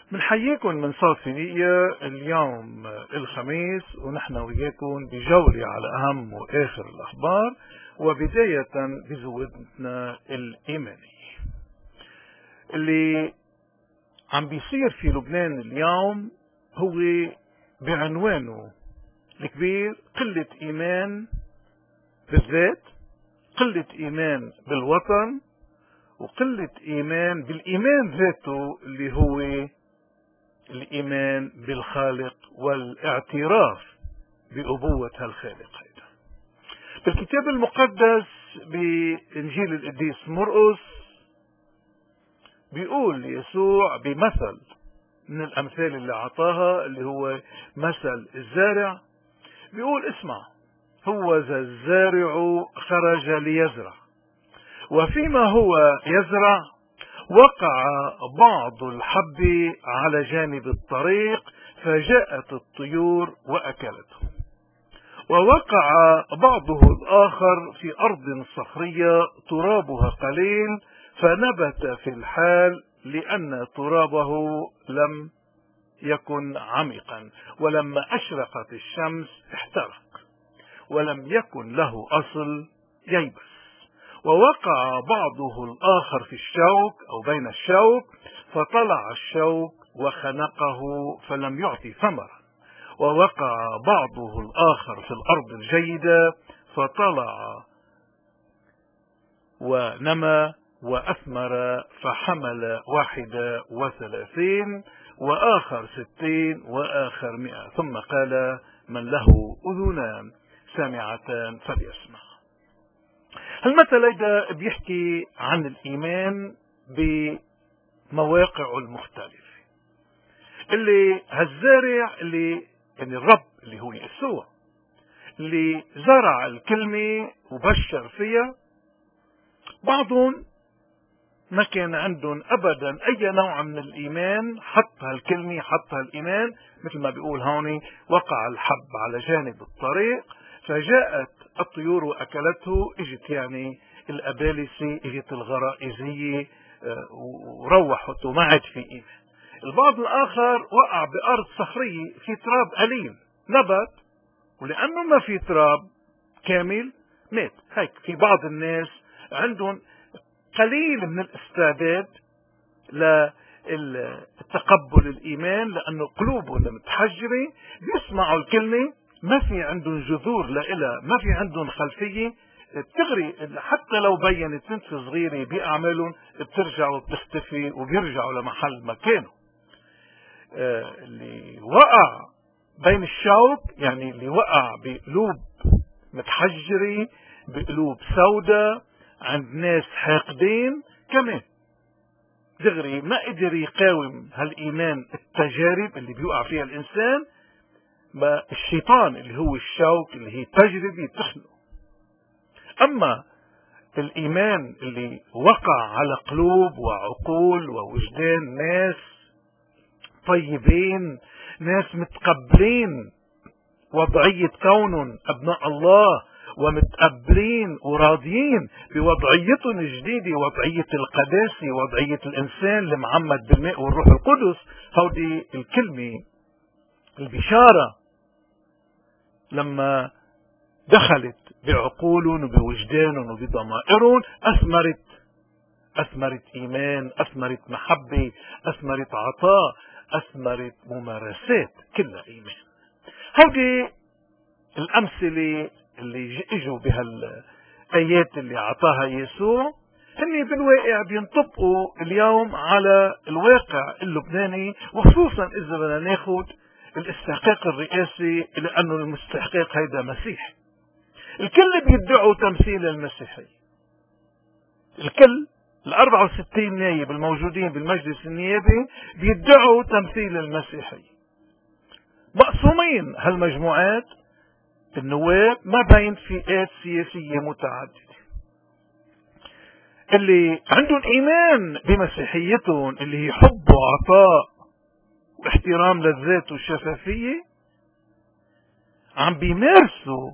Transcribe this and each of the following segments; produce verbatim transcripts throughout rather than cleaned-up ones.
بنحييكم من صوت فينيقيا اليوم الخميس، ونحن وياكم بجولة على أهم وآخر الأخبار، وبداية بزودتنا الإيمانية. اللي عم بيصير في لبنان اليوم هو بعنوانه الكبير قلة إيمان بالذات، قلة إيمان بالوطن، وقلة إيمان بالإيمان ذاته اللي هو الإيمان بالخالق والاعتراف بأبوة هالخالق. هيدا بالكتاب المقدس بإنجيل القديس مرقس بيقول يسوع بمثل من الأمثال اللي عطاها اللي هو مثل الزارع، بيقول اسمع، هو ذا الزارع خرج ليزرع، وفيما هو يزرع وقع بعض الحب على جانب الطريق، فجاءت الطيور وأكلته. ووقع بعضه الآخر في أرض صخرية ترابها قليل، فنبت في الحال لأن ترابه لم يكن عميقا، ولما أشرقت الشمس احترق، ولم يكن له أصل ييبس. ووقع بعضه الآخر في الشوك أو بين الشوك، فطلع الشوك وخنقه فلم يعطي ثمرا. ووقع بعضه الآخر في الأرض الجيدة، فطلع ونمى وأثمر، فحمل واحدة وثلاثين وآخر ستين وآخر مئة. ثم قال من له أذنان سامعتان فليسمع. المثل هيدا بيحكي عن الإيمان بمواقعه المختلفة. اللي هالزارع اللي يعني الرب اللي هو يسوع اللي زرع الكلمة وبشر فيها، بعضهم ما كان عندهم أبدا أي نوع من الإيمان، حط هالكلمة حط هالإيمان مثل ما بيقول هوني وقع الحب على جانب الطريق، فجاءت الطيور وأكلته. اجت يعني الأبالسة، اجت الغرائزية وروحت وما عاد في إيمان. البعض الآخر وقع بأرض صخرية في تراب قليل، نبت، ولأنه ما في تراب كامل مات. هيك في بعض الناس عندهم قليل من الاستعداد للتقبل الإيمان، لأنه قلوبهم متحجرة، بيسمعوا الكلمة ما في عندهم جذور لإلها، ما في عندهم خلفية بتغري، حتى لو بينت بنت صغيرة بأعمالهم بترجع وبتختفي وبيرجعوا لمحل مكانه. آه اللي وقع بين الشوك يعني اللي وقع بقلوب متحجرة، بقلوب سوداء، عند ناس حاقدين كمان، دغري ما قدر يقاوم هالإيمان التجارب اللي بيوقع فيها الإنسان، ما الشيطان اللي هو الشوك اللي هي تجربة تخنقه. أما الإيمان اللي وقع على قلوب وعقول ووجدان ناس طيبين، ناس متقبلين وضعية كونهم أبناء الله، ومتقبلين وراضيين بوضعيتهم الجديدة، وضعية القداسة، وضعية الإنسان المعمد بالماء والروح القدس. هودي الكلمة البشارة لما دخلت بعقولهم وبوجدانهم وبضمائرهم أثمرت أثمرت إيمان، أثمرت محبة، أثمرت عطاء، أثمرت ممارسات كلها إيمان. هودي الأمثلة اللي اجوا بهالآيات اللي عطاها يسوع، هني بالواقع بينطبقوا اليوم على الواقع اللبناني، وخصوصا إذا بدنا ناخد الاستحقاق الرئاسي، لأنه المستحقاق هيدا مسيح. الكل بيدعوا تمثيل المسيحية، الكل الأربعة وستين نايب الموجودين بالمجلس النيابي بيدعوا تمثيل المسيحية. مقسومين هالمجموعات النواب ما بين فئات سياسية متعددة. اللي عندهم إيمان بمسيحيتهم اللي هي حب وعطاء واحترام للذات والشفافية، عم بيمارسوا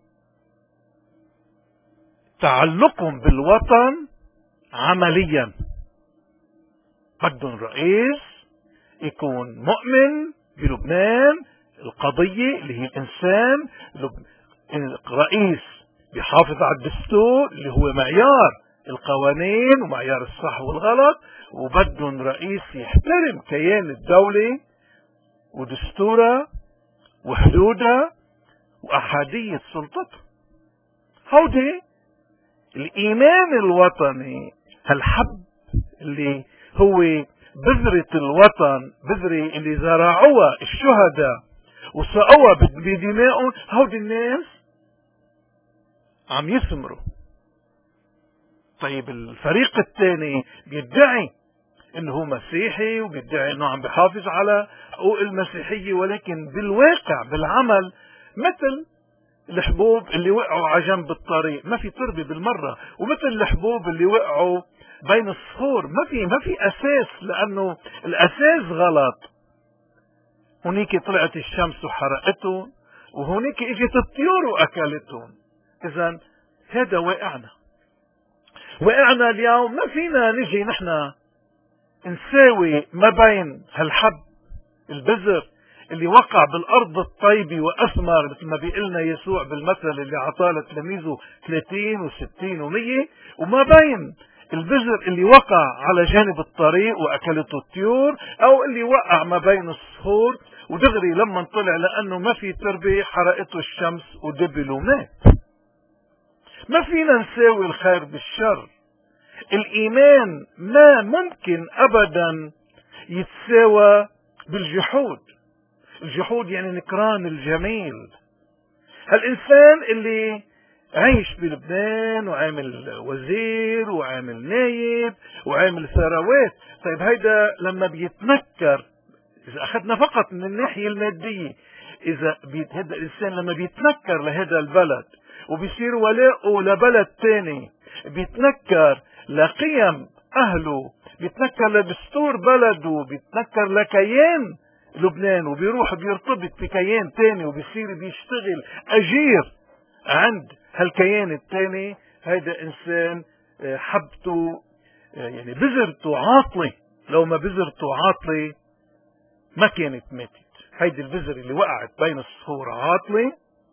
تعلقهم بالوطن عمليا. بدهم رئيس يكون مؤمن بلبنان القضية اللي هي الإنسان، الرئيس بيحافظ على الدستور اللي هو معيار القوانين ومعيار الصح والغلط، وبدهم رئيس يحترم كيان الدولة ودستورها وحدودها وأحادية سلطتها. هودي الإيمان الوطني، هالحب اللي هو بذرة الوطن، بذرة اللي زرعوها الشهداء وسقوها بدمائهم، هودي الناس عم يثمروا. طيب الفريق الثاني بيدعي انه هو مسيحي وبيدعي انه عم بيحافظ على حقوق المسيحية، ولكن بالواقع بالعمل مثل الحبوب اللي وقعوا على جنب الطريق، ما في تربة بالمرة، ومثل الحبوب اللي وقعوا بين الصخور، ما في ما في اساس، لانه الاساس غلط. هنيك طلعت الشمس وحرقتهم، وهنيك اجت الطيور واكلتهم. اذا هذا واقعنا واقعنا اليوم. ما فينا نجي نحن نساوي ما بين هالحب البذر اللي وقع بالارض الطيبة واثمر، مثل ما بيقلنا يسوع بالمثل اللي عطاه لتلاميذه ثلاثين وستين ومية، وما بين البذر اللي وقع على جانب الطريق واكلته الطيور، او اللي وقع ما بين الصخور ودغري لما طلع لانه ما في تربة حرقته الشمس ودبل ومات. ما فينا نساوي الخير بالشر. الإيمان ما ممكن أبدا يتساوى بالجحود. الجحود يعني نكران الجميل. هالإنسان اللي عايش بلبنان وعامل وزير وعامل نايب وعامل ثروات، طيب هيدا لما بيتنكر، إذا أخذنا فقط من الناحية المادية، إذا هذا الإنسان لما بيتنكر لهذا البلد وبيصير ولاؤه لبلد تاني، بيتنكر لقيم أهله، بيتنكر لدستور بلده، بيتنكر لكيان لبنان، وبيروح بيرتبط بكيان تاني وبيصير بيشتغل أجير عند هالكيان التاني، هيدا إنسان حبته يعني بذرته عاطلة. لو ما بذرته عاطلة ما كانت ماتت. هيدي البذرة اللي وقعت بين الصخور عاطلة،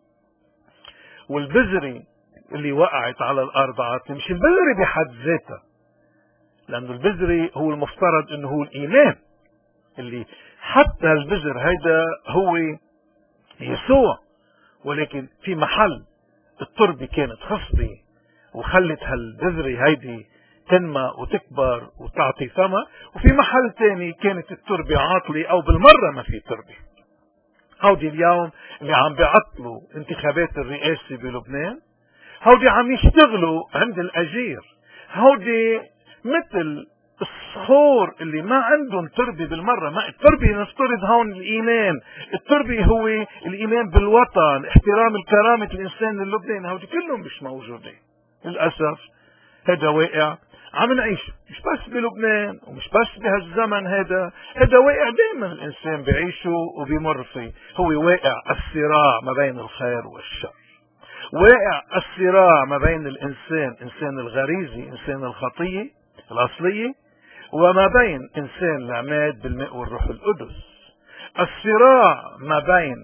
والبذرة اللي وقعت على الأرض عاطلة. مش البذرة بحد ذاتها، لأنه البذرة هو المفترض أنه هو الإيمان، اللي حتى البذر هيدا هو يسوع، ولكن في محل التربة كانت خصبة وخلت هالبذرة هيدي تنمى وتكبر وتعطي ثمر، وفي محل تاني كانت التربة عاطلة أو بالمرة ما في تربة. هودي اليوم اللي عم بيعطلوا انتخابات الرئاسة بلبنان، هودي عم يشتغلوا عند الأجير، هودي مثل الصخور اللي ما عندهم تربة بالمرة. ما التربة نفترض هون الإيمان، التربة هو الإيمان بالوطن، احترام الكرامة الإنسان اللبناني، هودي كلهم مش موجودين للأسف. هذا واقع عم نعيش مش بس بلبنان ومش بس بهالزمن، هذا هذا واقع دائما الإنسان بعيشه وبيمر فيه. هو واقع الصراع ما بين الخير والشر، واقع الصراع ما بين الإنسان إنسان الغريزي إنسان الخطية الأصلية، وما بين إنسان العماد بالماء والروح القدس. الصراع ما بين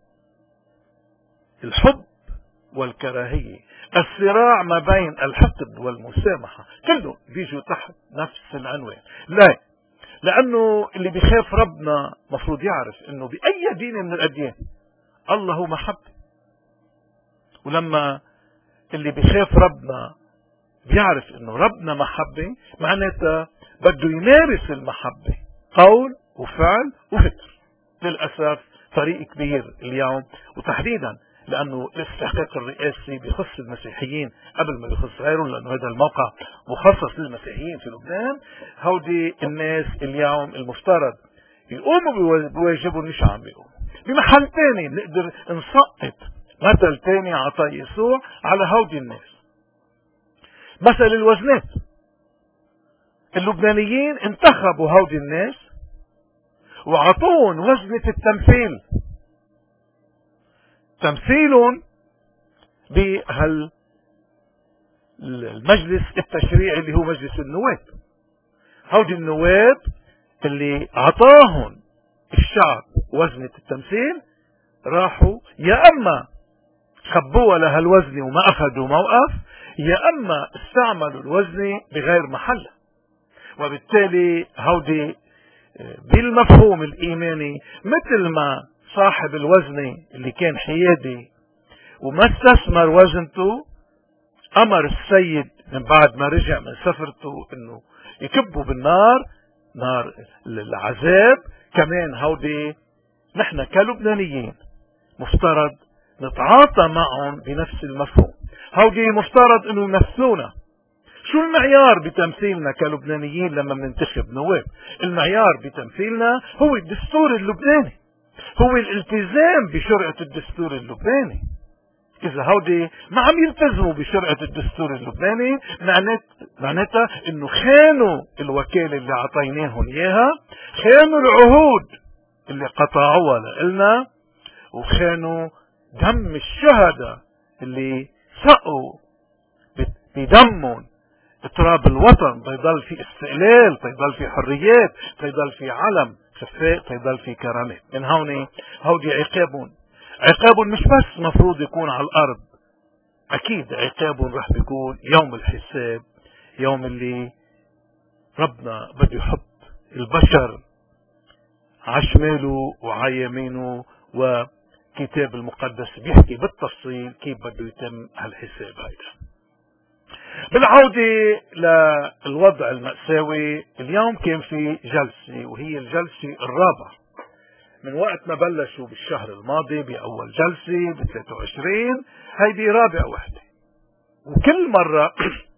الحب والكراهية، الصراع ما بين الحقد والمسامحة، كله بيجوا تحت نفس العنوان. لا، لأنه اللي بيخاف ربنا مفروض يعرف أنه بأي دين من الأديان الله هو محبة. ولما اللي بيخاف ربنا بيعرف أنه ربنا محبة، معناتها بده يمارس المحبة قول وفعل وفكر. للأسف فريق كبير اليوم، وتحديدا لأنه الاستحقاق الرئاسي بخص المسيحيين قبل ما بخص غيرهم، لأنه هذا الموقع مخصص للمسيحيين في لبنان، هودي الناس اليوم المفترض يقوموا بواجبهم مش عم بيقوموا. بمحل تاني نقدر نسقط مثل تاني عطاه يسوع على هودي الناس، مثل الوزنات. اللبنانيين انتخبوا هودي الناس وعطوهم وزنة التمثيل، تمثيلهم بهال المجلس التشريعي اللي هو مجلس النواب. هودي النواب اللي عطاهم الشعب وزنة التمثيل راحوا يا اما خبوها لهالوزنة وما اخذوا موقف، يا اما استعملوا الوزنة بغير محلها. وبالتالي هودي بالمفهوم الايماني مثل ما صاحب الوزنة اللي كان حيادي وما استثمر وزنته، امر السيد من بعد ما رجع من سفرته انه يكبوا بالنار، نار العذاب. كمان هودي نحن كلبنانيين مفترض نتعاطى معهم بنفس المفهوم. هودي مفترض انه يمثلونا. شو المعيار بتمثيلنا كلبنانيين لما بننتخب نواب؟ المعيار بتمثيلنا هو الدستور اللبناني، هو الالتزام بشرعة الدستور اللبناني. إذا هودي ما عم يلتزموا بشرعة الدستور اللبناني معناتها إنه خانوا الوكالة اللي عطيناهم إياها، خانوا العهود اللي قطعوها لنا، وخانوا دم الشهداء اللي سقوا بدمهم تراب الوطن تيضل في استقلال، تيضل في حريات، تيضل في علم خفاء، تيضل في كرامات. من هون هودي عقابهم عقابهم مش بس مفروض يكون على الارض، اكيد عقابهم رح بيكون يوم الحساب، يوم اللي ربنا بده يحط البشر عشماله وعيمينه، وكتاب المقدس بيحكي بالتفصيل كيف بده يتم هالحساب هيدا. بالعودة للوضع المأساوي، اليوم كان في جلسة وهي الجلسة الرابعة من وقت ما بلشوا بالشهر الماضي بأول جلسة ب ثلاثة وعشرين، هيدي رابع وحدة. وكل مرة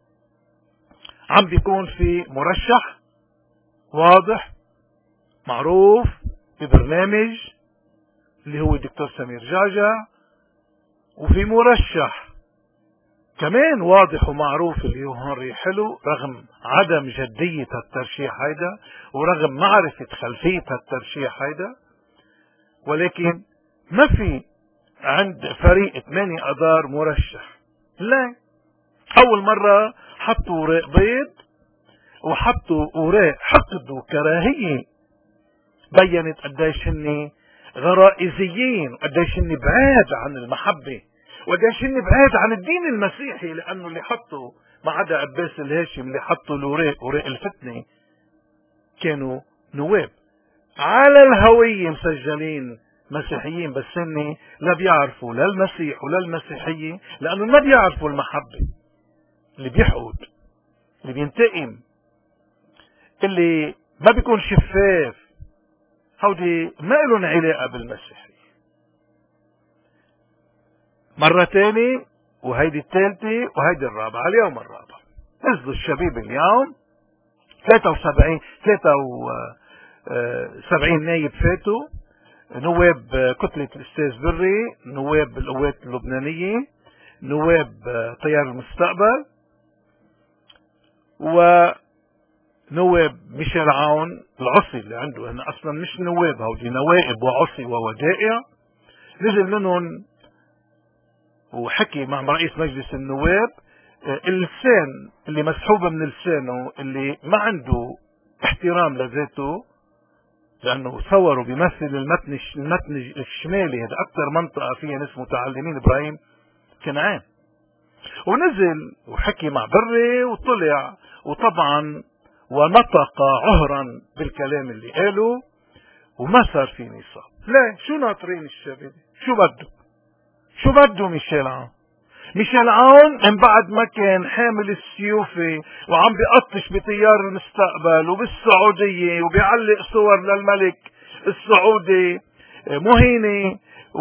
عم بيكون في مرشح واضح معروف ببرنامج اللي هو الدكتور سمير جعجع، وفي مرشح كمان واضح ومعروف اللي هو هنري حلو، رغم عدم جدية الترشيح هيدا ورغم معرفة خلفية الترشيح هيدا، ولكن ما في عند فريق ثمانية اذار مرشح. لا، اول مرة حطوا اوراق بيض وحطوا اوراق حقد وكراهية بينت قديش هن غرائزيين وقديش هن بعاد عن المحبة وقديش هن بعاد عن الدين المسيحي، لانه اللي حطوا ما عدا عباس الهاشم اللي حطوا الاوراق اوراق الفتنة كانوا نواب على الهوية مسجلين مسيحيين، بس هن لا بيعرفوا لا المسيح ولا المسيحية، لانه ما بيعرفوا المحبة. اللي بيحقد، اللي بينتقم، اللي ما بيكون شفاف، هودي ما لهم علاقة بالمسيحية. مرة تاني وهيدي الثالثة وهيدي الرابعة، اليوم الرابع نزلوا الشبيب اليوم ثلاثة وسبعين ثلاثة وسبعين نايب فاتوا، نواب كتلة الأستاذ بري، نواب القوات اللبنانية، نواب تيار المستقبل، ونواب ميشيل عون العصي اللي عنده هنا أصلا مش نواب، هودي نوائب وعصي وودائع. نزل منهم وحكي مع رئيس مجلس النواب، اللسان اللي مسحوبة من لسانه اللي ما عنده احترام لذاته، لأنه صوروا بيمثل المتن المتن الشمالي، هذا أكثر منطقة فيها ناس متعلمين، إبراهيم كنعان. ونزل وحكي مع بري وطلع وطبعا ونطق عهرا بالكلام اللي قاله، وما صار في نصاب. لا، شو ناطرين الشباب؟ شو بده؟ شو بده ميشيل عون؟ ميشيل عون من بعد ما كان حامل السيوفي وعم بيقطش بتيار المستقبل وبالسعودية وبيعلق صور للملك السعودي مهينة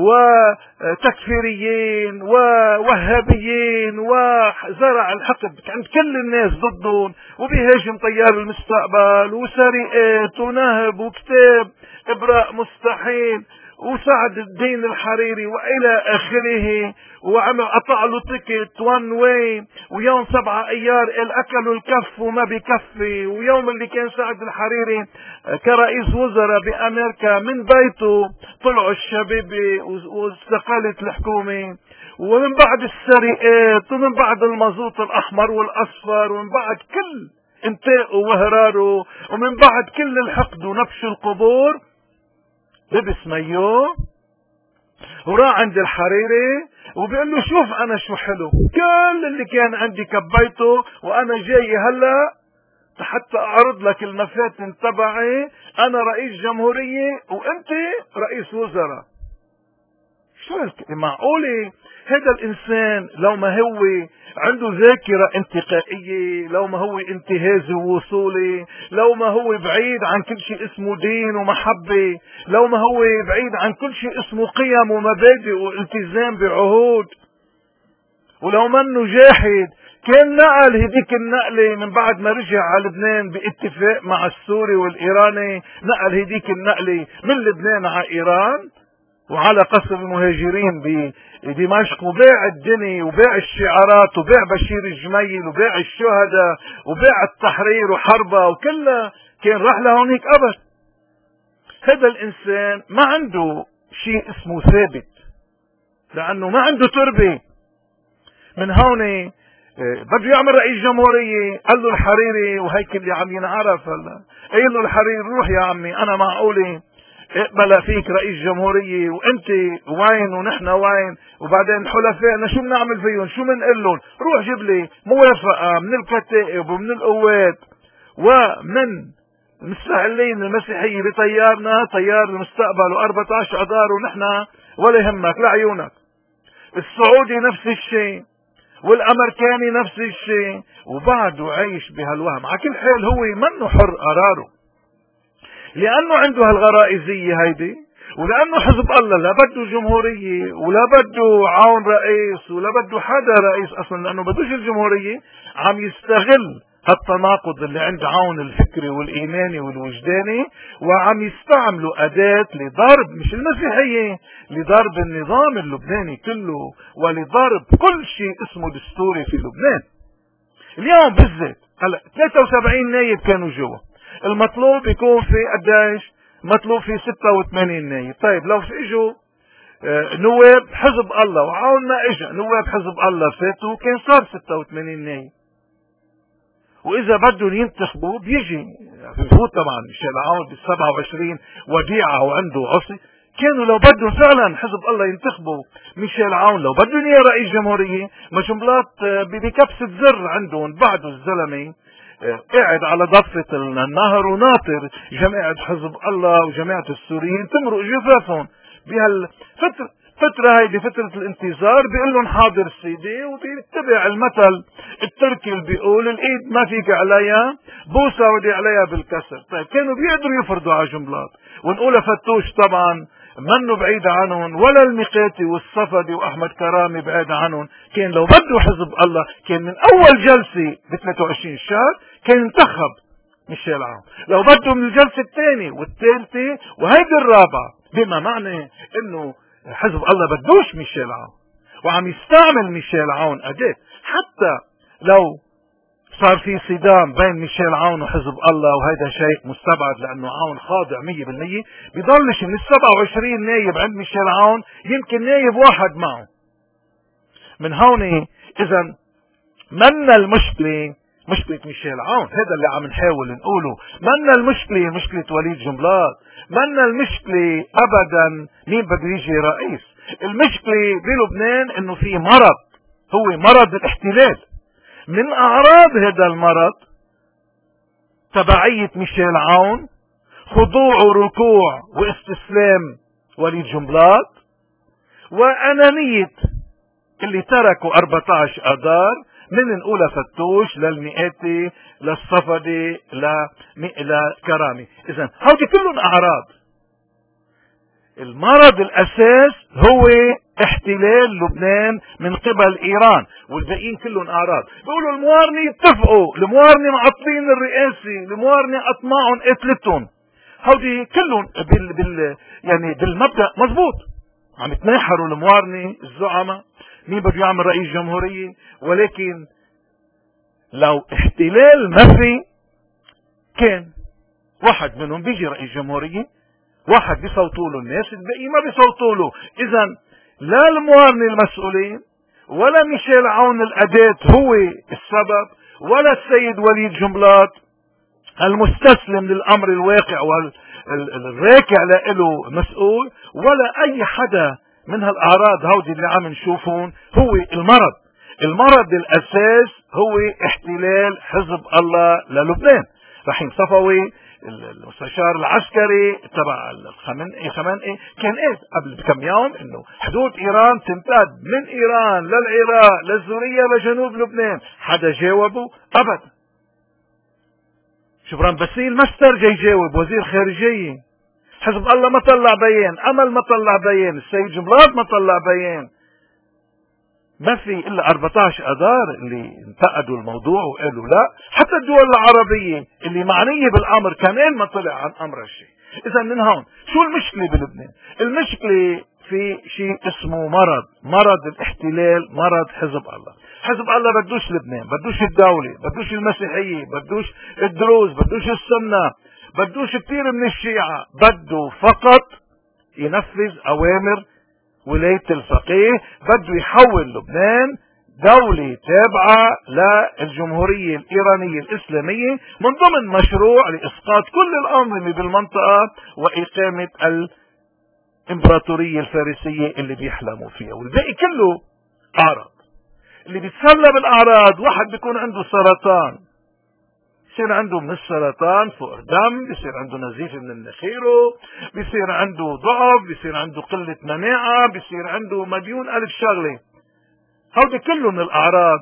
وتكفيريين ووهابيين وزرع الحقد عند كل الناس ضدهم، وبيهاجم تيار المستقبل وسرقات ونهب وكتاب إبراء مستحيل وسعد الدين الحريري والى اخره، وعمل قطع له تيكت وان واي، ويوم سبعة ايار قال اكلوا الكف وما بكفي، ويوم اللي كان سعد الحريري كرئيس وزراء بامريكا من بيته طلعوا الشباب واستقالت الحكومة، ومن بعد السرقات ومن بعد المازوت الاحمر والاصفر ومن بعد كل انتاقه وهراره ومن بعد كل الحقد ونبش القبور، لبس مايو وراح عند الحريري وبيقول له شوف انا شو حلو، كل اللي كان عندي كبيته وانا جاي هلا حتى اعرض لك المفاتن تبعي، انا رئيس جمهورية وانت رئيس وزراء. شو معقولة هذا الانسان لو ما هو عنده ذاكرة انتقائية، لو ما هو انتهازي ووصولي، لو ما هو بعيد عن كل شيء اسمه دين ومحبة، لو ما هو بعيد عن كل شيء اسمه قيم ومبادئ والتزام بعهود، ولو منه جاحد كان نقل هديك النقلة من بعد ما رجع على لبنان باتفاق مع السوري والإيراني، نقل هديك النقلة من لبنان على إيران وعلى قصر المهاجرين بدمشق، وباع الدنيا وباع الشعارات وباع بشير الجميل وباع الشهداء وباع التحرير وحربة وكلها، كان راح لهونيك أبد. هذا الإنسان ما عنده شيء اسمه ثابت لأنه ما عنده تربة. من هون بده يعمل رئيس جمهورية، قال له الحريري وهيك اللي عم ينعرف هلا، قال له الحريري روح يا عمي أنا معقولة اقبل فيك رئيس جمهورية وانت وين ونحن وين، وبعدين حلفائنا شو بنعمل فيهم، شو بنقول لهم، روح جيب لي موافقة من الكتائب ومن القوات ومن المستقلين المسيحية بطيارنا، طيار المستقبل وأربعة عشر أدار ونحن ولا يهمك لعيونك. السعودي نفس الشيء والامريكاني نفس الشيء، وبعده عايش بهالوهم. على كل حال هو منه حر قراره، لانه عنده هالغرائزية هيدي، ولانه حزب الله لا بده جمهورية ولا بده عون رئيس ولا بده حدا رئيس اصلا، لانه بدوش الجمهورية، عم يستغل هالتناقض اللي عند عون الفكري والايماني والوجداني، وعم يستعملوا اداة لضرب مش المسيحية، لضرب النظام اللبناني كله ولضرب كل شيء اسمه دستوري في لبنان. اليوم بالذات هلا ثلاثة وسبعين نايب كانوا جوا، المطلوب يكون في قديش؟ مطلوب في ستة وثمانين نايب. طيب لو في اجوا نواب حزب الله وعون ما اجا نواب حزب الله فاتوا، كان صار ستة وثمانين نايب. واذا بدهم ينتخبوا بيجي بفوت طبعا ميشيل عون بال سبعة وعشرين وديعه وعنده عصي، كانوا لو بدهم فعلا حزب الله ينتخبوا ميشيل عون، لو بدهم اياه رئيس جمهوريه، مجملات بكبسه زر عندهم بعده الزلمه قاعد على ضفه النهر وناطر جماعه حزب الله وجماعه السوريين تمرق جفافهم بهالفتره. فترة هيدي فترة الانتظار، بيقول لهم حاضر سيدي، وبيتبع المثل التركي اللي بيقول الايد ما فيك عليها بوسة ودي عليها بالكسر. طيب كانوا بيقدروا يفرضوا على جملات، ونقول فتوش طبعا منه بعيد عنهم، ولا الميقاتي والصفدي واحمد كرامي بعيد عنهم، كان لو بده حزب الله كان من اول جلسة ب ثلاثة وعشرين الشهر كان انتخب ميشيل عون، لو بده من الجلسة الثانية والثالثة وهيدي الرابعة، بما معنى انه حزب الله بدوش ميشيل عون وعم يستعمل ميشيل عون أداة. حتى لو صار في صدام بين ميشيل عون وحزب الله، وهذا شيء مستبعد لأنه عون خاضع مية بالمية، بيضلش من السبعة وعشرين نايب عند ميشيل عون يمكن نايب واحد معه. من هون إذا من المشكلة مشكلة ميشيل عون، هذا اللي عم نحاول نقوله. من المشكلة مشكلة وليد جنبلاط، من المشكلة أبدا مين بده يجي رئيس. المشكلة بلبنان انه في مرض، هو مرض الاحتلال. من اعراض هذا المرض تبعية ميشيل عون، خضوع وركوع واستسلام وليد جنبلاط، وانانية اللي تركوا أربعة عشر اذار، من نقول فتوش للمئاتي للصفدي لكرامي. اذا هودي كلهم اعراض. المرض الاساس هو احتلال لبنان من قبل ايران، والباقيين كلهم اعراض. بيقولوا الموارنه اتفقوا، الموارنه معطلين الرئاسي، الموارنه اطماعهم قتلتهم. هودي كلهم بال, بال يعني بالمبدا مزبوط، عم يتناحروا الموارنه الزعماء مين بده يعمل رئيس جمهوريه. ولكن لو احتلال ما في كان واحد منهم بيجي رئيس جمهوريه، واحد بيصوتوا له الناس، الباقي ما بيصوتوا له. اذا لا الموارنه المسؤولين ولا ميشيل عون الأداة هو السبب، ولا السيد وليد جنبلاط المستسلم للامر الواقع الراكع له مسؤول، ولا اي حدا من هالاعراض هودي اللي عم نشوفهم. هو المرض المرض الاساس هو احتلال حزب الله للبنان. رحيم صفوي المستشار العسكري تبع الخمنئي خمنئي كان ايه قبل بكم يوم انه حدود ايران تمتد من ايران للعراق لسوريا لجنوب لبنان. حدا جاوبه؟ ابدا. شبران باسيل ما استرجى يجاوب، وزير خارجية. حزب الله ما طلع بيان، امل ما طلع بيان، السيد جمرات ما طلع بيان. ما في الا أربعة عشر اذار اللي انتقدوا الموضوع وقالوا لا. حتى الدول العربية اللي معنية بالامر كمان ما طلع عن امر الشيء. اذا من هون شو المشكلة بلبنان؟ المشكلة في شيء اسمه مرض مرض الاحتلال، مرض حزب الله. حزب الله بدوش لبنان، بدوش الدولة، بدوش المسيحية، بدوش الدروز، بدوش السنة، بدوش كثير من الشيعة. بده فقط ينفذ اوامر ولاية الفقيه. بده يحول لبنان دولة تابعة للجمهورية الإيرانية الإسلامية من ضمن مشروع لإسقاط كل الأنظمة بالمنطقة وإقامة الإمبراطورية الفارسية اللي بيحلموا فيها. والباقي كله أعراض. اللي بيتسلى بالأعراض واحد بيكون عنده سرطان، بيصير عنده من السرطان فوق دم، بيصير عنده نزيف من مناخيره، بيصير عنده ضعف، بيصير عنده قلة مناعة، بيصير عنده مليون ألف شغلة. هودي كله من الأعراض.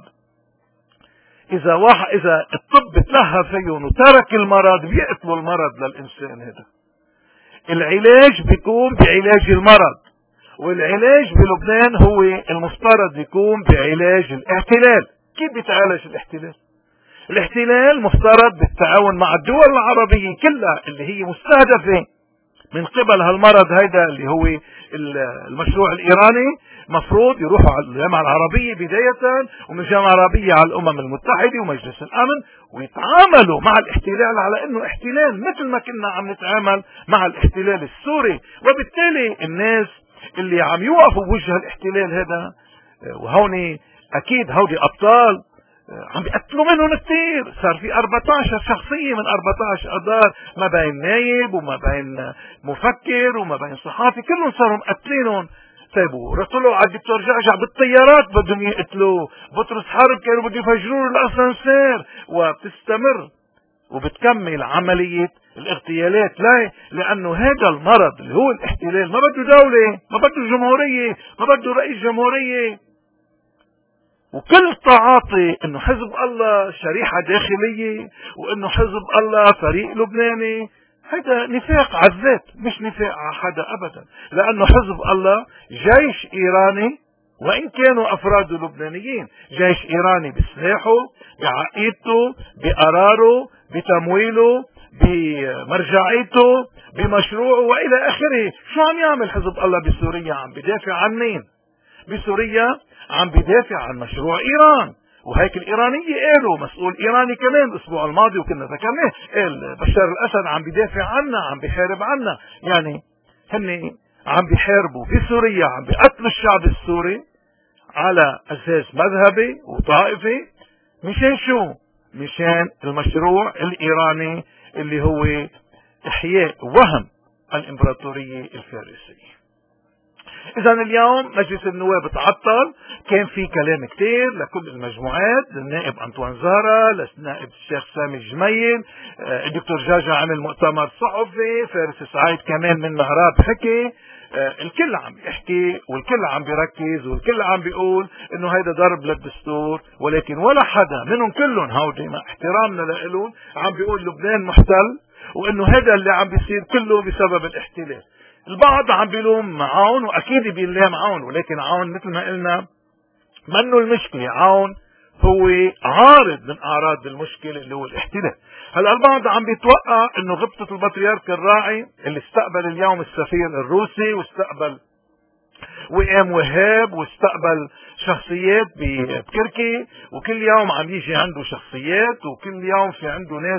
إذا واحد إذا الطب تلهى فيهم وترك المرض بيقتلوا المرض للإنسان. هذا العلاج بيكون بعلاج المرض، والعلاج بلبنان هو المفترض يكون بعلاج الاحتلال. كيف بيتعالج الاحتلال؟ الاحتلال مفترض بالتعاون مع الدول العربية كلها اللي هي مستهدفة من قبل هالمرض هيدا اللي هو المشروع الإيراني. مفروض يروحوا على الجامعة العربية بداية، ومن الجامعة العربية على الأمم المتحدة ومجلس الأمن، ويتعاملوا مع الاحتلال على أنه احتلال مثل ما كنا عم نتعامل مع الاحتلال السوري. وبالتالي الناس اللي عم يوقفوا بوجه الاحتلال هذا، وهوني أكيد هودي أبطال عم بيقتلوا منهم كثير. صار في أربعة عشر شخصية من أربعة عشر أذار، ما بين نايب وما بين مفكر وما بين صحافي، كلهم صاروا مقتلينهم. طيب ورسلوا على الدكتور جعجع بالطيارات بدهم يقتلوه. بطرس حرب كانوا بده يفجروا الاسانسير. وبتستمر وبتكمل عملية الاغتيالات. لا، لأنه هذا المرض اللي هو الاحتلال ما بده دولة، ما بده جمهورية، ما بده رئيس جمهورية. وكل تعاطي انه حزب الله شريحة داخلية وانه حزب الله فريق لبناني، هذا نفاق على الذات، مش نفاق على حدا ابدا. لانه حزب الله جيش ايراني، وان كانوا افراده لبنانيين. جيش ايراني بسلاحه، بعقيدته، بقراره، بتمويله، بمرجعيته، بمشروعه والى اخره. شو عم يعمل حزب الله بسوريا؟ عم بدافع عن مين؟ بسوريا عم بدافع عن مشروع ايران. وهيك الايرانية قالوا، مسؤول ايراني كمان الاسبوع الماضي وكنا ذكرناه، قال بشار الاسد عم بدافع عنا، عم بيحارب عنا. يعني هن عم بيحاربوا بسوريا، عم بيقتلوا الشعب السوري على اساس مذهبي وطائفي. مشان شو؟ مشان المشروع الايراني اللي هو احياء وهم الامبراطورية الفارسية. اذا اليوم مجلس النواب تعطل. كان في كلام كتير لكل المجموعات، للنائب انطوان زهرة، للنائب الشيخ سامي الجميل، الدكتور جاجا عمل مؤتمر صحفي، فارس سعيد كمان من مهراب حكي. الكل عم يحكي والكل عم بيركز والكل عم بيقول انه هيدا ضرب للدستور، ولكن ولا حدا منهم كلهم هودي مع احترامنا لهم عم بيقول لبنان محتل، وانه هذا اللي عم بيصير كله بسبب الاحتلال. البعض عم بيلوم عون، واكيد بيلام عون، ولكن عون مثل ما قلنا منه المشكلة. عون هو عارض من اعراض المشكلة اللي هو الاحتلال. هلا البعض عم بيتوقع انه غبطة البطريرك الراعي اللي استقبل اليوم السفير الروسي، واستقبل وئام وهاب، واستقبل شخصيات بتركي، وكل يوم عم يجي عنده شخصيات، وكل يوم في عنده ناس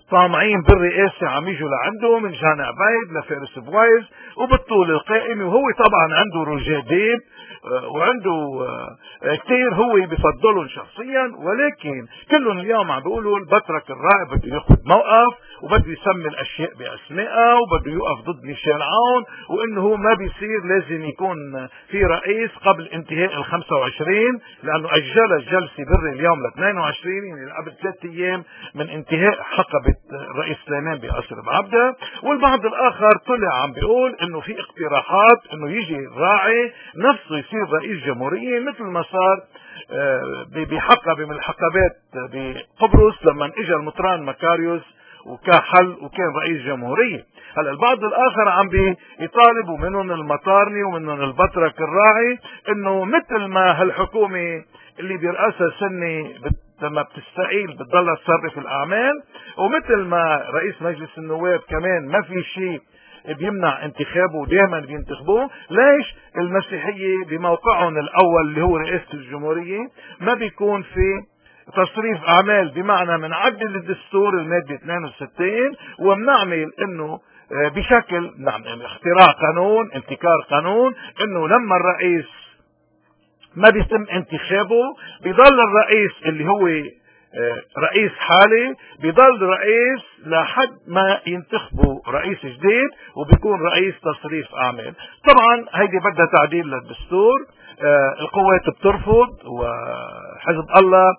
طامعين بالرئاسة عم يجوا لعنده من جان عبيد لفارس بوايز وبالطول القائمة، وهو طبعا عنده روجيه ديب وعنده كتير هو بفضلهم شخصيا، ولكن كلهم اليوم عم بيقولوا البطرك الراعي بده ياخذ موقف وبده يسمي الاشياء باسمائها وبده يوقف ضد ميشيل عون، وانه هو ما بيصير لازم يكون في رئيس قبل انتهاء ال خمسة وعشرين، لانه اجل الجلسه بري اليوم ل اثنين وعشرين، يعني قبل ثلاث ايام من انتهاء حقبه الرئيس سليمان بعصر بعبده. والبعض الاخر طلع عم بيقول انه في اقتراحات انه يجي الراعي نفسه يصير رئيس جمهوريه، مثل ما صار بحقبه من الحقبات بقبرص لما اجى المطران مكاريوس وكحل وكان رئيس جمهورية. هلا البعض الاخر عم بيطالب، ومنهم المطارني ومنهم البطرك الراعي، انه مثل ما هالحكومة اللي بيرأسها سني لما بتستقيل بتضلها تصرف الاعمال، ومثل ما رئيس مجلس النواب كمان ما في شيء بيمنع انتخابه ودائما بينتخبوه، ليش المسيحية بموقعهم الاول اللي هو رئاسة الجمهورية ما بيكون في تصريف اعمال؟ بمعنى منعدل الدستور المادة اثنين وستين ومنعمل انه بشكل نعم اختراع قانون انتكار قانون انه لما الرئيس ما بيتم انتخابه بيضل الرئيس اللي هو رئيس حالي بيضل رئيس لحد ما ينتخبوا رئيس جديد وبيكون رئيس تصريف اعمال. طبعا هيدي بدها تعديل للدستور، القوات بترفض وحزب الله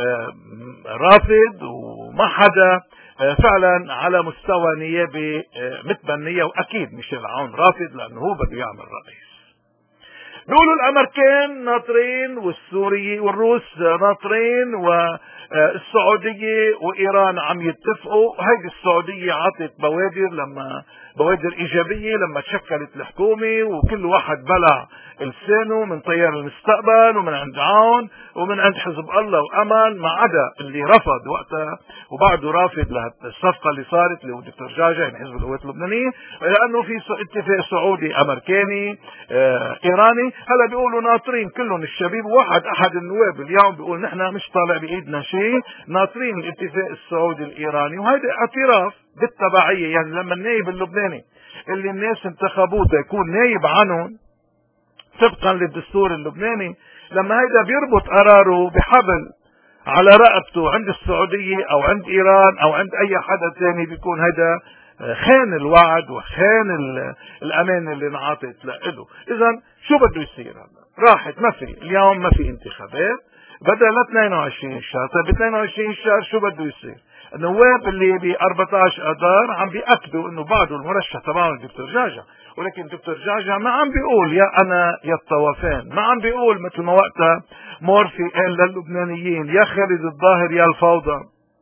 رافض وما حدا فعلا على مستوى نيابي متبنية، واكيد ميشيل عون رافض لانه هو بده يعمل رئيس. بيقولوا الامريكان ناطرين والسوري والروس ناطرين والسعودية وايران عم يتفقوا. هيدي السعودية عطت بوادر لما بوادر ايجابية لما تشكلت الحكومة، وكل واحد بلع لسانه من طيار المستقبل ومن عند عون ومن عند حزب الله وامل، ما عدا اللي رفض وقتها وبعده رافض للصفقة اللي صارت اللي هو دكتور جاجا يعني حزب القوات اللبنانية، لانه في اتفاق سعودي امريكاني آه ايراني. هلا بيقولوا ناطرين كلهم الشبيب، واحد احد النواب اليوم بيقول نحن مش طالع بايدنا شيء، ناطرين الاتفاق السعودي الايراني، وهذا اعتراف بالتبعية. يعني لما النائب اللبناني اللي الناس انتخبوه يكون نائب عنهم طبقا للدستور اللبناني، لما هيدا بيربط قراره بحبل على رقبته عند السعودية او عند ايران او عند اي حدا ثاني، بيكون هيدا خان الوعد وخان الامان اللي انعطت له. اذا شو بده يصير هلا؟ راحت ما في اليوم ما في انتخابات بدأ ل اثنين وعشرين شهر. طيب ب اثنين وعشرين شهر شو بده يصير؟ النواب اللي ب أربعة عشر اذار عم بيأكدوا انه بعده المرشح تبعهم الدكتور جاجا، ولكن دكتور جاجا ما عم بيقول يا انا يا الطوفان، ما عم بيقول مثل ما وقتها مورفي قال للبنانيين يا خالد الظاهر يا الفوضى،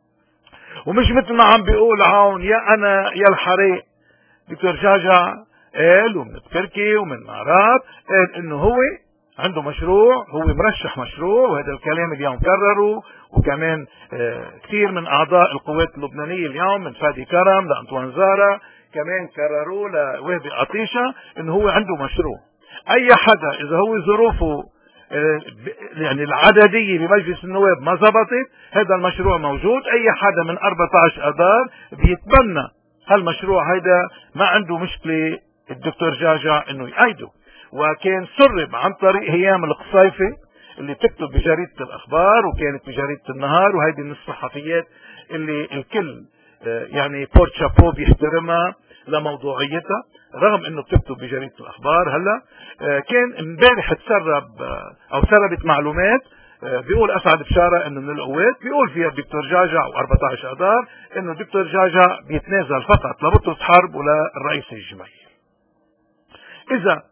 ومش مثل ما عم بيقول عون يا انا يا الحريق. دكتور جاجا قال ومن تركي ومن معراب قال انه هو عنده مشروع، هو مرشح مشروع، وهذا الكلام اليوم كرروا، وكمان آه كثير من اعضاء القوات اللبنانية اليوم من فادي كرم لانطوان زارا كمان كرروا لوهبي عطيشة انه هو عنده مشروع. اي حدا اذا هو ظروفه آه يعني العددية بمجلس النواب ما زبطت، هذا المشروع موجود، اي حدا من أربعة عشر اذار بيتبنى هالمشروع هيدا، ما عنده مشكلة الدكتور جاجا انه يأيده. وكان سرب عن طريق هيام القصيفي اللي بتكتب بجريدة الاخبار وكانت بجريدة النهار، وهيدي من الصحفيات اللي الكل يعني بورت شابو بيحترمها لموضوعيتها رغم انه بتكتب بجريدة الاخبار. هلا كان امبارح تسرب او سربت معلومات بيقول اسعد بشارة انه من القوات بيقول فيها الدكتور جاجا او أربعة عشر اذار انه الدكتور جاجا بيتنازل فقط لبطرس حرب وللرئيس الجمهوري اذا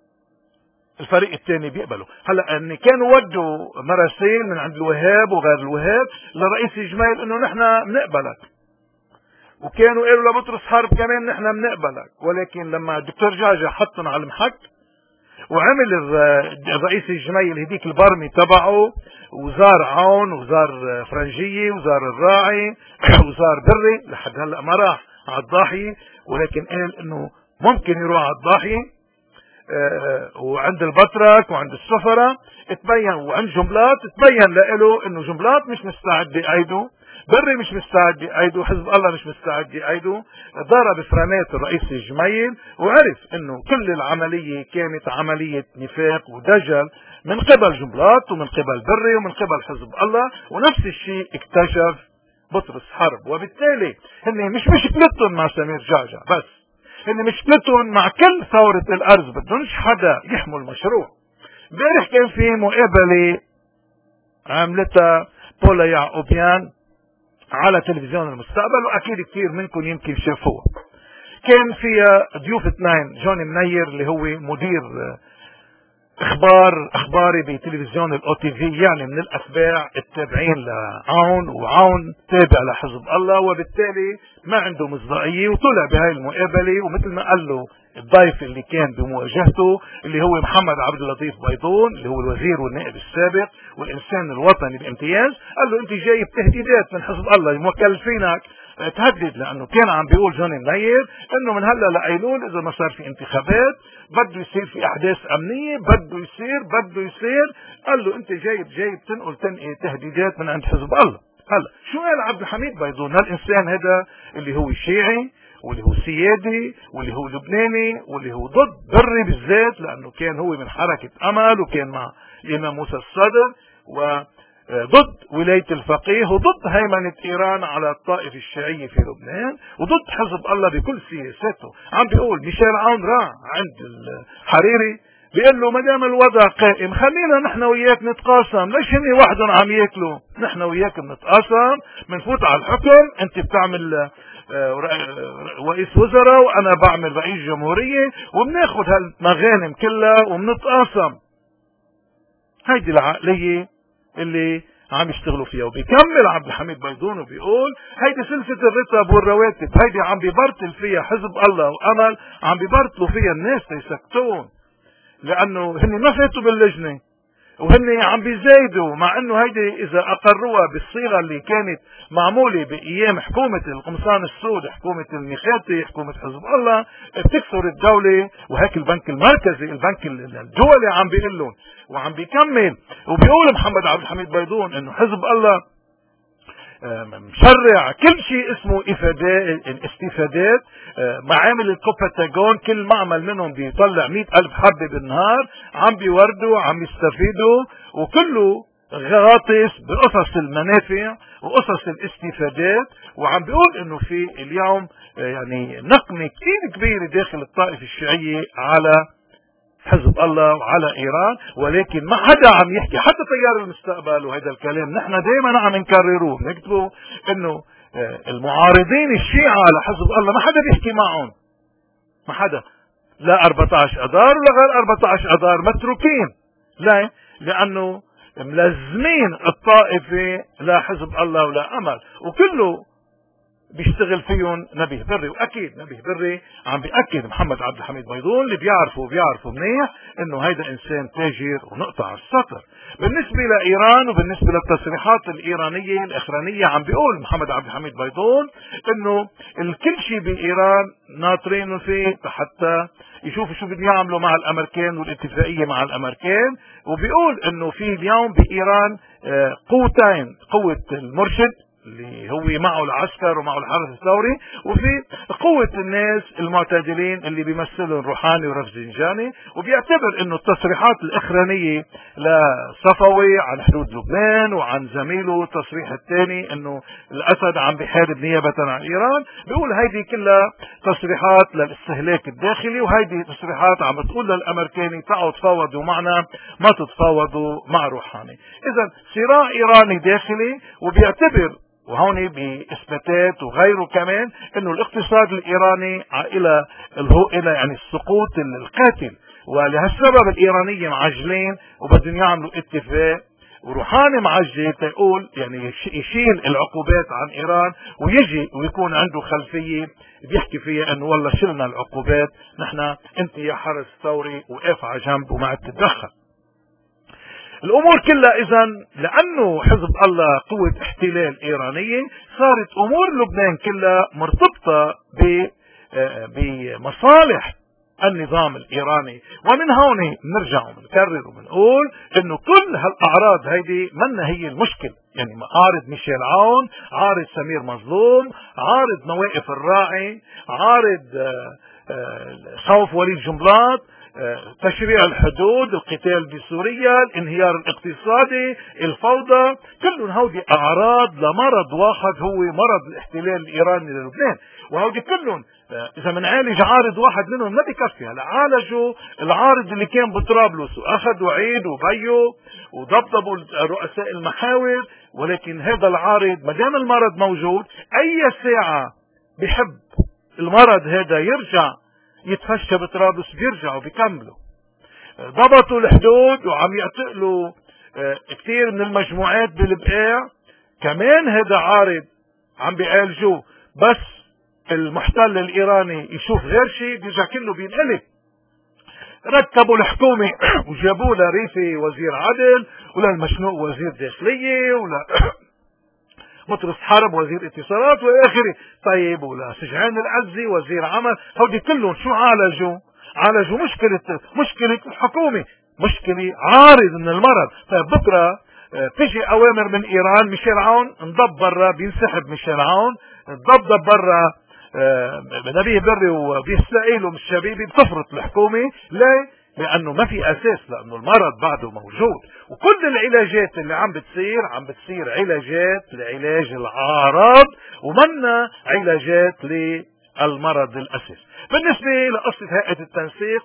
الفريق الثاني بيقبلوا. هلا ان كانوا ودوا مراسيل من عند الوهاب وغير الوهاب لرئيس الجمهورية انه نحن بنقبلك، وكانوا قالوا لبطرس حرب كمان نحن بنقبلك، ولكن لما الدكتور جاجا حطهم على المحك وعمل الرئيس الجمهورية هديك البرمي تبعه وزار عون وزار فرنجية وزار الراعي وزار بري، لحد هلا ما راح على الضاحية، ولكن قال انه ممكن يروح على الضاحية وعند البطرك وعند السفرة تبين وعند جملات تبين له انه جملات مش مستعد يأيده، بري مش مستعد يأيده، حزب الله مش مستعد يأيده. ضرب فرانات الرئيس الجميل وعرف انه كل العملية كانت عملية نفاق ودجل من قبل جنبلاط ومن قبل بري ومن قبل حزب الله، ونفس الشيء اكتشف بطرس حرب. وبالتالي هن مش مشكلتهم مع سمير جعجع بس، هن مشكلتهم مع كل ثورة الأرز، بدونش حدا يحمل المشروع. امبارح كان في مقابلة عملتها بولا يعقوبيان على تلفزيون المستقبل، واكيد كثير منكم يمكن شافوها. كان فيها ضيوف اثنين، جوني منير اللي هو مدير اخبار اخباري بتلفزيون الاو تي في، يعني من الاتباع التابعين لعون، وعون تابع لحزب الله، وبالتالي ما عنده مصداقيه، وطلع بهاي المقابله ومثل ما قال له الضيف اللي كان بمواجهته اللي هو محمد عبد اللطيف بيضون اللي هو الوزير والنائب السابق والانسان الوطني بامتياز، قال له انت جايب تهديدات من حزب الله مكلفينك تهدد، لانه كان عم بيقول جوني منير انه من هلا لايلول اذا ما صار في انتخابات بده يصير في احداث امنيه، بده يصير بده يصير قال له انت جايب جايب تنقل تنقل تهديدات من عند حزب الله. هلا شو قال عبد الحميد بيضون؟ هالانسان هذا اللي هو شيعي واللي هو سيادي واللي هو لبناني واللي هو ضد بري بالذات، لانه كان هو من حركه امل وكان مع الامام موسى الصدر وضد ولايه الفقيه وضد هيمنه ايران على الطائفه الشيعيه في لبنان وضد حزب الله بكل سياساته. عم بيقول ميشيل عون راح عند الحريري بيقول له ما دام الوضع قائم خلينا نحن وياك نتقاسم، ليش هني وحدهم عم ياكلوا؟ نحن وياك بنتقاسم، بنفوت على الحكم، انت بتعمل رئيس وزراء وانا بعمل رئيس جمهورية وبناخد هالمغانم كلها وبنتقاسم. هيدي العقلية اللي عم يشتغلوا فيها. وبيكمل عبد الحميد بيضون وبيقول هيدي سلسلة الرتب والرواتب، هيدي عم بيبرتل فيها حزب الله وامل، عم بيبرتلوا فيها الناس ليسكتون، لانه هن ما فاتوا باللجنة وهن عم بيزايدوا، مع انه هيدي اذا اقروها بالصيغه اللي كانت معموله بايام حكومه القمصان السود، حكومه الميخاتي، حكومه حزب الله، بتكسر الدوله. وهيك البنك المركزي البنك الدولي عم بيقول لهم، وعم بيكمل وبيقول محمد عبد الحميد بيضون انه حزب الله مشرع كل شيء اسمه افادات استفادات، معامل الكوباتاجون كل معمل منهم بيطلع مئة الف حبة بالنهار، عم بيوردوا عم يستفيدوا، وكله غاطس بقصص المنافع وقصص الاستفادات. وعم بيقول انه في اليوم يعني نقمة كثير كبيرة داخل الطائفة الشيعية على حزب الله وعلى ايران، ولكن ما حدا عم يحكي، حتى تيار المستقبل وهذا الكلام نحن دائما عم نكرروه نكتبه انه المعارضين الشيعة على حزب الله ما حدا بيحكي معهم، ما حدا، لا أربعة عشر اذار ولا غير أربعة عشر اذار، متروكين. لا، لانه ملزمين الطائفة لا حزب الله ولا امل، وكله بيشتغل فيهم نبيه بري. واكيد نبيه بري عم بيأكد محمد عبد الحميد بيضون اللي بيعرفوا بيعرفوا منيح انه هيدا انسان تاجر ونقطع على السطر. بالنسبة لايران وبالنسبة للتصريحات الايرانية الاخرانية عم بيقول محمد عبد الحميد بيضون انه الكل شيء بايران ناطرينه فيه حتى يشوفوا شو بدهم يعملوا مع الامريكان والاتفاقية مع الامريكان. وبيقول انه في اليوم بايران قوتين، قوة المرشد اللي هو معه العسكر ومعه الحرس الثوري، وفي قوة الناس المعتدلين اللي بيمثلهم روحاني ورفزنجاني. وبيعتبر انه التصريحات الاخرانية لصفوي عن حدود لبنان وعن زميله التصريح الثاني انه الاسد عم بيحارب نيابة عن ايران، بيقول هيدي كلها تصريحات للاستهلاك الداخلي، وهيدي تصريحات عم بتقول للامريكاني تعالوا تفاوضوا معنا ما تتفاوضوا مع روحاني. اذا صراع ايراني داخلي، وبيعتبر وهون باثباتات وغيره كمان انه الاقتصاد الايراني الى الى يعني السقوط القاتل، ولهالسبب الايرانيين معجلين وبدهم يعملوا اتفاق، وروحاني معجل تقول يعني يشيل العقوبات عن ايران ويجي ويكون عنده خلفيه بيحكي فيها انه والله شلنا العقوبات، نحن انت يا حرس ثوري وقف على جنب وما عاد تتدخل. الامور كلها اذا لانه حزب الله قوة احتلال ايرانية، صارت امور لبنان كلها مرتبطة بمصالح النظام الايراني. ومن هون بنرجع وبنكرر وبنقول انه كل هالاعراض هيدي منا هي المشكلة، يعني عارض ميشيل عون، عارض سمير مظلوم، عارض مواقف الراعي، عارض خوف وليد جنبلاط، تشريع الحدود، القتال بسوريا، الانهيار الاقتصادي، الفوضى، كلهم هودي اعراض لمرض واحد هو مرض الاحتلال الايراني للبنان. وهودي كلهم اذا بنعالج عارض واحد منهم ما بكفي. هلا عالجوا العارض اللي كان بطرابلس واخذوا عيد وبيو وضبطبوا رؤساء المحاور، ولكن هذا العارض ما دام المرض موجود اي ساعه بحب المرض هذا يرجع يتفشى بطرابلس بيرجعوا بيكملوا. ضبطوا الحدود وعم يعتقلوا كثير من المجموعات بالبقاع، كمان هذا عارض عم بيعالجوه، بس المحتل الايراني يشوف غير شيء بيرجع كله بينقلب. رتبوا الحكومة وجابوا لها ريفي وزير عدل، ولا المشنوق وزير داخلية، ولا مطرس حرب وزير اتصالات والى اخره. طيب ولا سجعان العزي وزير عمل. هودي كلهم شو عالجوا؟ عالجوا مشكلة مشكلة الحكومة، مشكلة عارض من المرض. طيب بكره بتجي اوامر من ايران، ميشيل عون انضب برا، بينسحب ميشيل عون، انضبضب برا نبيه بري وبيستقيلوا من الشبيبي، بتفرط الحكومة. ليه؟ لانه ما في اساس، لانه المرض بعده موجود. وكل العلاجات اللي عم بتصير عم بتصير علاجات لعلاج الاعراض ومنا علاجات للمرض الاساس. بالنسبة لقصة هيئة التنسيق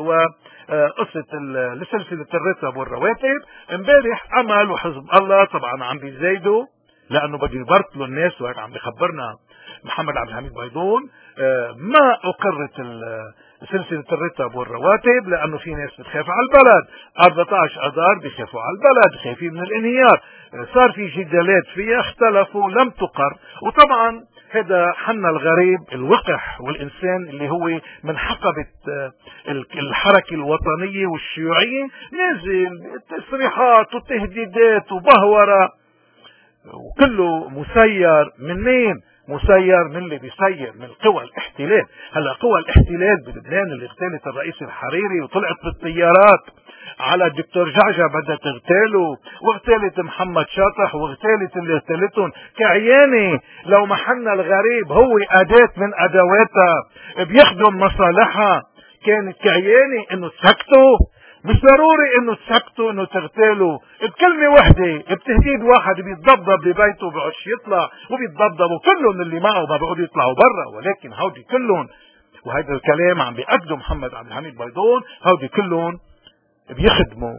وقصة سلسلة الرتب والرواتب، امبارح عمل وحزب الله طبعا عم بيزايدوا لانه بده يبرطلوا الناس، وهيك عم بخبرنا محمد عبد الحميد بيضون ما اقرت سلسلة الرتب والرواتب لانه في ناس بتخاف على البلد. أربعة عشر اذار بيخافوا على البلد، خايفين من الانهيار، صار في جدالات فيها، اختلفوا، لم تقر. وطبعا هذا حنا الغريب الوقح والانسان اللي هو من حقبة الحركة الوطنية والشيوعية نازل تصريحات وتهديدات وبهورة، وكله مسير من مين؟ مسير من اللي بيسير من قوى الاحتلال. هلا قوى الاحتلال بلبنان اللي اغتالت الرئيس الحريري وطلعت بالطيارات على الدكتور جعجع بدها تغتاله، واغتالت محمد شاطح، واغتالت اللي اغتالتهم كعياني. لو محلنا الغريب هو اداة من ادواتها بيخدم مصالحها، كانت كعياني انه تسكتوا. مش ضروري انه تسكتوا انه تغتالوا، بكلمة وحدة بتهديد واحد بيتضبضب ببيته بيقعدش يطلع، وبيتضبضبوا كلهم اللي معه ما بيقعدوا يطلعوا برا. ولكن هودي كلهم، وهذا الكلام عم بيأكده محمد عبد الحميد بيضون، هودي كلهم بيخدموا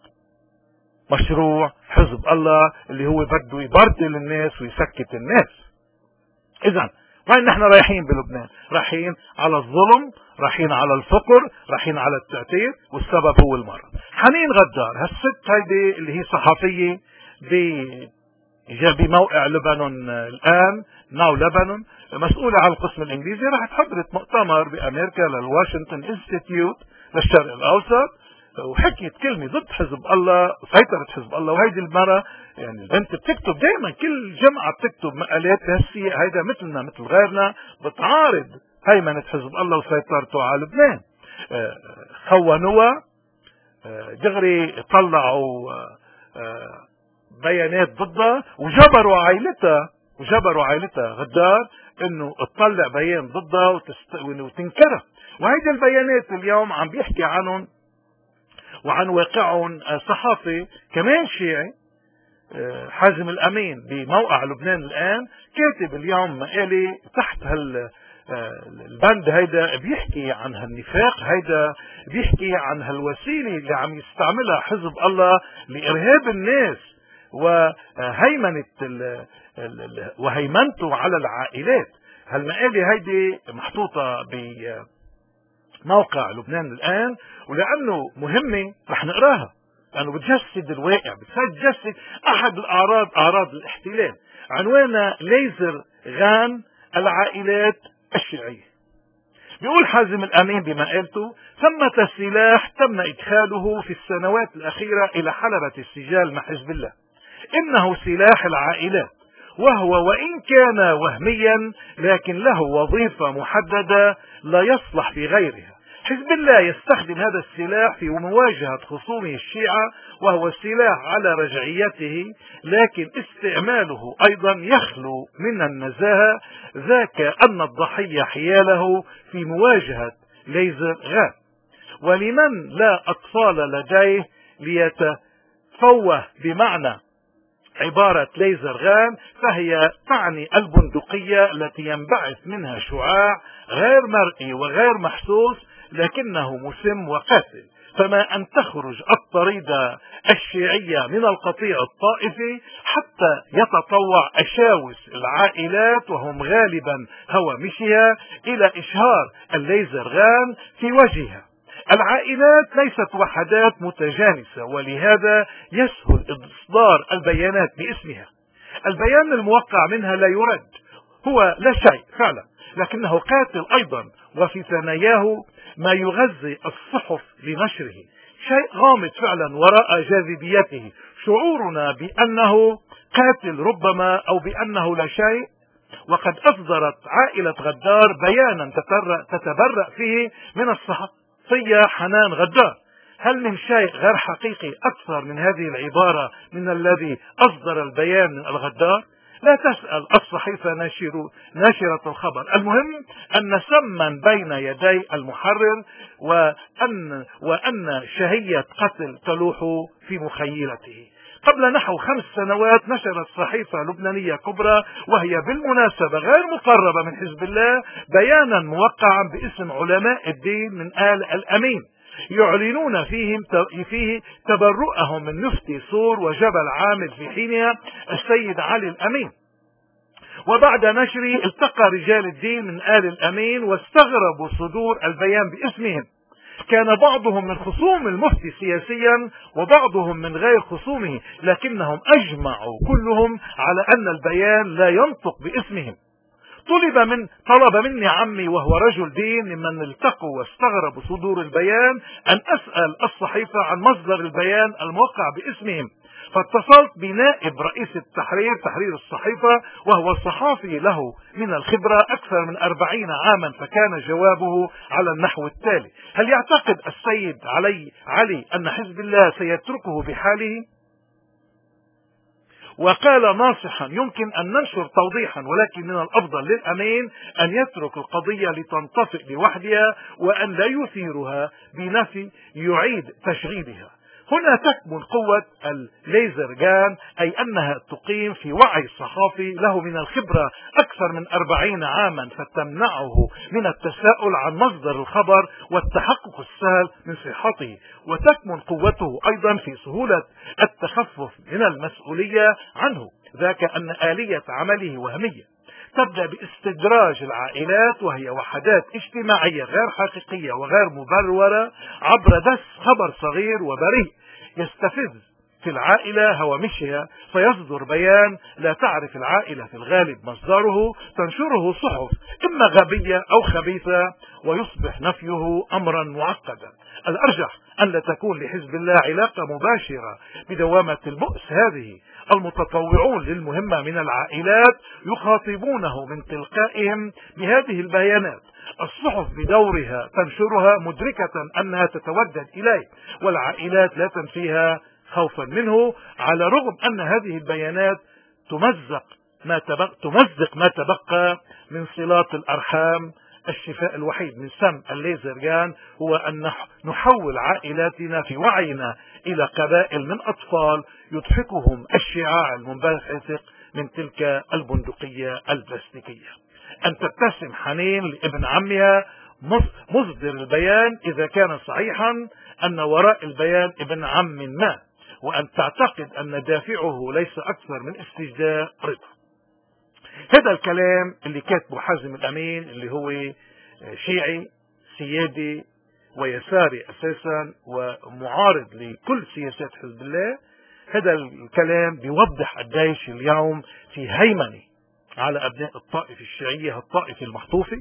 مشروع حزب الله اللي هو بده يبرطل الناس ويسكت الناس. اذا وين نحن رايحين بلبنان؟ رايحين على الظلم، رايحين على الفقر، رايحين على التعتير، والسبب هو المرض. حنين غدار هالست هيدي اللي هي صحفية بموقع لبنان الآن، ناو لبنان، مسؤولة على القسم الانجليزي، راحت حضرت مؤتمر بامريكا للواشنطن انستيتيوت للشرق الاوسط، وحكيت كلمة ضد حزب الله وسيطرة حزب الله. وهيدي المرة يعني البنت بتكتب دائما، كل جمعة بتكتب مقالات هالسيئة، هيدا مثلنا مثل غيرنا، بتعارض هيمنة حزب الله وسيطرته على لبنان. خونوها دغري، طلعوا بيانات ضدها، وجبروا عائلتها وجبروا عائلتها غدار انه تطلع بيان ضدها وتنكرها. وهيدي البيانات اليوم عم بيحكي عنهم وعن واقعهم صحافي كمان شيعي، حازم الامين بموقع لبنان الان، كاتب اليوم مقالي تحت هال البند هيدا، بيحكي عن هالنفاق هيدا، بيحكي عن هالوسيلة اللي عم يستعملها حزب الله لإرهاب الناس وهيمنة وهيمنته على العائلات. هالمقالة هيدي محطوطة بموقع لبنان الآن، ولأنه مهمة رح نقراها، لأنه بتجسد الواقع، بتجسد أحد الأعراض، أعراض الاحتلال. عنوانها ليزر غان العائلات الشيعية. بيقول حازم الأمين بمقالته: ثمة سلاح تم إدخاله في السنوات الأخيرة إلى حلبة السجال مع حزب الله، إنه سلاح العائلات، وهو وإن كان وهميا لكن له وظيفة محددة لا يصلح في غيرها، حزب الله يستخدم هذا السلاح في مواجهة خصومه الشيعة، وهو السلاح على رجعيته، لكن استعماله أيضا يخلو من النزاهة، ذاك أن الضحية حياله في مواجهة ليزر غان. ولمن لا أطفال لديه ليتفوه بمعنى عبارة ليزر غان، فهي تعني البندقية التي ينبعث منها شعاع غير مرئي وغير محسوس لكنه مسم وقاتل. فما أن تخرج الطريدة الشيعية من القطيع الطائفي حتى يتطوع أشاوس العائلات وهم غالبا هوامشها إلى إشهار الليزر غان في وجهها. العائلات ليست وحدات متجانسة، ولهذا يسهل إصدار البيانات باسمها. البيان الموقع منها لا يرد، هو لا شيء فعلا، لكنه قاتل أيضا، وفي ثناياه ما يغذي الصحف لنشره. شيء غامض فعلا وراء جاذبيته، شعورنا بأنه قاتل ربما أو بأنه لا شيء. وقد أصدرت عائلة غدار بيانا تتبرأ فيه من الصحفية حنان غدار. هل من شيء غير حقيقي أكثر من هذه العبارة من الذي أصدر البيان من الغدار؟ لا تسأل الصحيفة ناشر ناشرة الخبر، المهم أن سما بين يدي المحرر، وأن, وأن شهية قتل تلوح في مخيلته. قبل نحو خمس سنوات نشرت صحيفة لبنانية كبرى، وهي بالمناسبة غير مقربة من حزب الله، بيانا موقعا باسم علماء الدين من آل الأمين، يعلنون فيهم فيه تبرؤهم من مفتي صور وجبل عامل في حينها السيد علي الأمين. وبعد نشره التقى رجال الدين من آل الأمين واستغربوا صدور البيان باسمهم. كان بعضهم من خصوم المفتي سياسيا وبعضهم من غير خصومه، لكنهم أجمعوا كلهم على أن البيان لا ينطق باسمهم. طلب من طلب مني عمي وهو رجل دين ممن التقوا واستغربوا صدور البيان أن أسأل الصحيفة عن مصدر البيان الموقع باسمهم، فاتصلت بنائب رئيس التحرير تحرير الصحيفة وهو صحافي له من الخبرة أكثر من أربعين عاما، فكان جوابه على النحو التالي: هل يعتقد السيد علي علي أن حزب الله سيتركه بحاله؟ وقال ناصحا: يمكن أن ننشر توضيحا، ولكن من الأفضل للأمين أن يترك القضية لتنطفئ لوحدها وأن لا يثيرها بنفي يعيد تشغيلها. هنا تكمن قوة الليزر جان، أي أنها تقيم في وعي صحافي له من الخبرة أكثر من أربعين عاما، فتمنعه من التساؤل عن مصدر الخبر والتحقق السهل من صحته. وتكمن قوته أيضا في سهولة التخفف من المسؤولية عنه، ذاك أن آلية عمله وهمية تبدأ باستدراج العائلات، وهي وحدات اجتماعية غير حقيقية وغير مبرورة، عبر دس خبر صغير وبريء يستفز في العائلة هوامشها، فيصدر بيان لا تعرف العائلة في الغالب مصدره، تنشره صحف إما غبية أو خبيثة، ويصبح نفيه أمرا معقدا. الأرجح أن لا تكون لحزب الله علاقة مباشرة بدوامة البؤس هذه. المتطوعون للمهمة من العائلات يخاطبونه من تلقائهم بهذه البيانات. الصحف بدورها تنشرها مدركة أنها تتودد إليه، والعائلات لا تنفيها خوفا منه، على الرغم أن هذه البيانات تمزق ما تبقى, تمزق ما تبقى من صلات الأرحام. الشفاء الوحيد من سم الليزر جان هو أن نحول عائلاتنا في وعينا إلى قبائل من أطفال يضحكهم الشعاع المنبثق من تلك البندقية البلاستيكية. أن تبتسم حنين لابن عمها مصدر البيان إذا كان صحيحا أن وراء البيان ابن عم ما، وأن تعتقد أن دافعه ليس أكثر من استجداء رضا. هذا الكلام اللي كاتبه حازم الأمين، اللي هو شيعي سيادي ويساري أساسا ومعارض لكل سياسات حزب الله، هذا الكلام بيوضح قديش اليوم في هيمنة على أبناء الطائفة الشيعية، الطائفة المحطوفة،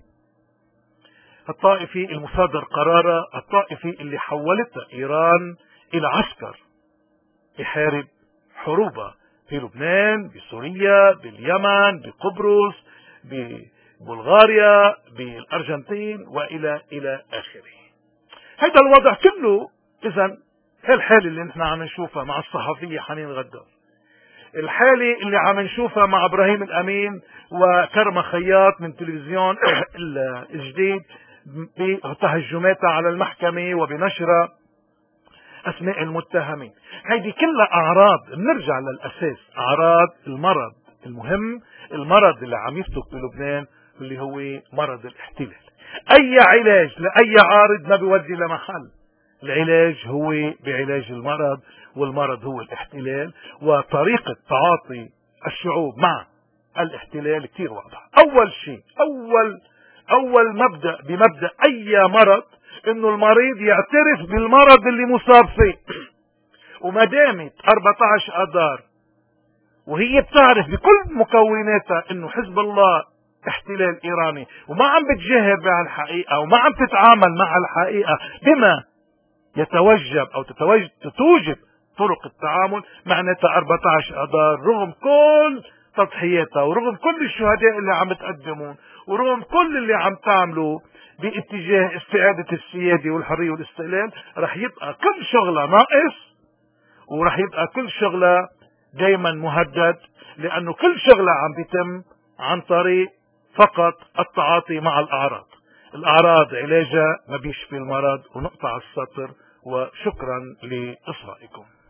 الطائفة المصادر قرارة، الطائفة اللي حولتها إيران إلى عسكر يحارب حروبها في لبنان، بسوريا، باليمن، بقبرص، ببلغاريا، بالأرجنتين، وإلى إلى آخره. هذا الوضع كله. اذا هالحالة اللي نحن عم نشوفها مع الصحفية حنين غدار، الحالة اللي عم نشوفها مع ابراهيم الامين وكرمة خياط من تلفزيون الجديد بتهجماتها على المحكمة وبنشرها اسماء المتهمين، هيدي كلها اعراض. بنرجع للاساس، اعراض المرض المهم، المرض اللي عم يفتك بلبنان اللي هو مرض الاحتلال. اي علاج لاي عارض ما بيودي لمحل، العلاج هو بعلاج المرض، والمرض هو الاحتلال، وطريقة تعاطي الشعوب مع الاحتلال كتير واضحة. اول شيء، اول اول مبدأ بمبدأ اي مرض انه المريض يعترف بالمرض اللي مصاب فيه. وما دامت أربعة عشر اذار وهي بتعرف بكل مكوناتها انه حزب الله احتلال ايراني وما عم بتجاهر مع الحقيقة وما عم تتعامل مع الحقيقة بما يتوجب او تتوجب توجب طرق التعامل، معناتها أربعة عشر اذار رغم كل تضحياتها ورغم كل الشهداء اللي عم تقدمون ورغم كل اللي عم تعملوا باتجاه استعادة السيادة والحرية والاستقلال، رح يبقى كل شغلة ناقص ورح يبقى كل شغلة دايما مهدد، لأنه كل شغلة عم بيتم عن طريق فقط التعاطي مع الأعراض. الأعراض علاجها ما بيشفي المرض. ونقطع السطر، وشكرا لإصغائكم.